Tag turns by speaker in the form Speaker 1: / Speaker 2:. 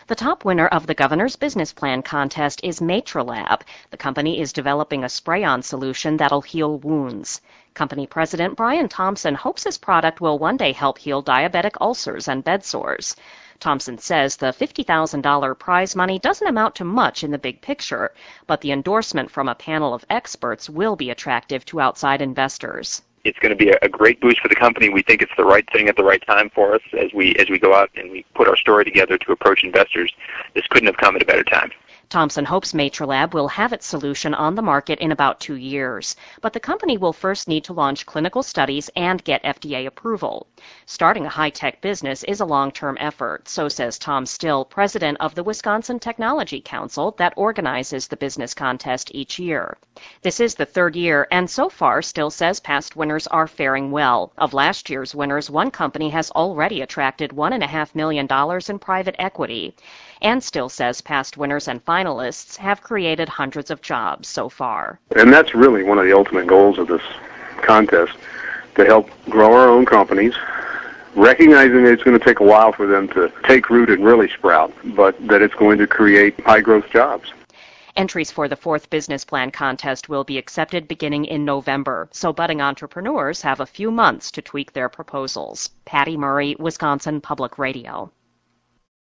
Speaker 1: The top winner of the Governor's Business Plan contest is Matralab. The company is developing a spray-on solution that'll heal wounds. Company President Brian Thompson hopes his product will one day help heal diabetic ulcers and bed sores. Thompson says the $50,000 prize money doesn't amount to much in the big picture, but the endorsement from a panel of experts will be attractive to outside investors.
Speaker 2: It's going to be a great boost for the company. We think it's the right thing at the right time for us as we go out and we put our story together to approach investors. This couldn't have come at a better time.
Speaker 1: Thompson hopes Matralab will have its solution on the market in about 2 years, but the company will first need to launch clinical studies and get FDA approval. Starting a high-tech business is a long-term effort, so says Tom Still, president of the Wisconsin Technology Council that organizes the business contest each year. This is the third year, and so far, Still says past winners are faring well. Of last year's winners, one company has already attracted $1.5 million in private equity. And Still says past winners and finalists have created hundreds of jobs so far.
Speaker 3: And that's really one of the ultimate goals of this contest, to help grow our own companies, recognizing that it's going to take a while for them to take root and really sprout, but that it's going to create high-growth jobs.
Speaker 1: Entries for the fourth business plan contest will be accepted beginning in November, so budding entrepreneurs have a few months to tweak their proposals. Patty Murray, Wisconsin Public Radio.